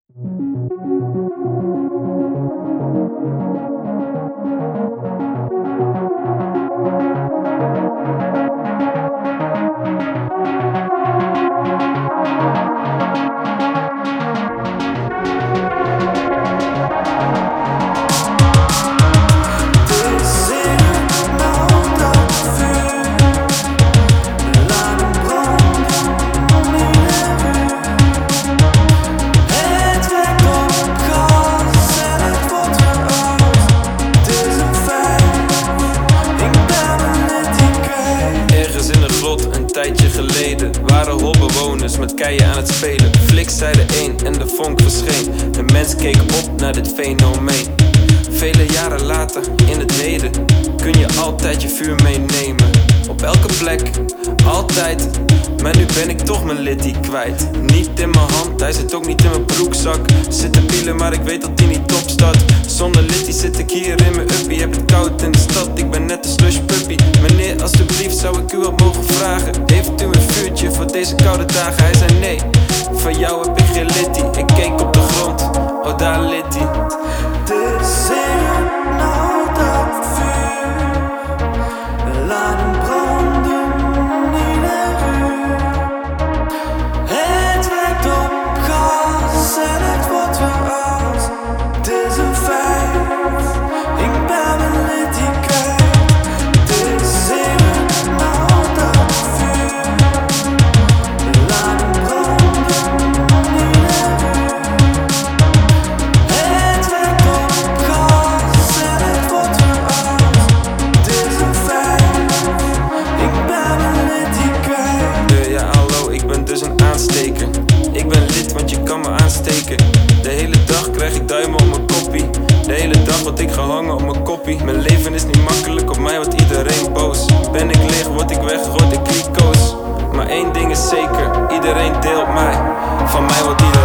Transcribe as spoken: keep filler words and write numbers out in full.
Een tijdje geleden waren holbewoners met keien aan het spelen. Flik zei de een en de vonk verscheen. De mens keek op naar dit fenomeen. Vele jaren later, in het heden, kun je altijd je vuur meenemen. Op elke plek, altijd. Maar nu ben ik toch mijn litty kwijt. Niet in mijn hand, hij zit ook niet in mijn broekzak. Zit te pielen, maar ik weet dat hij niet top staat. Zonder litty zit ik hier in mijn uppie. Heb het koud in de stad, ik ben net een slush puppy. Meneer, alstublieft zou ik u wat mogen vragen. Heeft u een vuurtje voor deze koude dagen? Hij zei nee, voor jou heb ik geen litty. Ik keek op de grond, oh daar litty. Dit is een dat vuur. Laat hem branden in de uur. Het werkt op gas en het wordt weer als. Het is een feit, ik ben mijn litty kwijt. Dit is een dat vuur. Laat hem branden in de uur. Het werkt op gas en het wordt weer als. Het is een feit, ik ben mijn litty kwijt. Uh, ja hallo, ik ben dus een aansteker. Ik ben lid, want je kan me aansteken. De hele dag krijg ik duimen op mijn koppie. De hele dag word ik gehangen op mijn koppie. Mijn leven is niet makkelijk, op mij wordt iedereen boos. Ben ik leeg, word ik weggegooid in kliko's. Maar één ding is zeker, iedereen deelt mij. Van mij wordt iedereen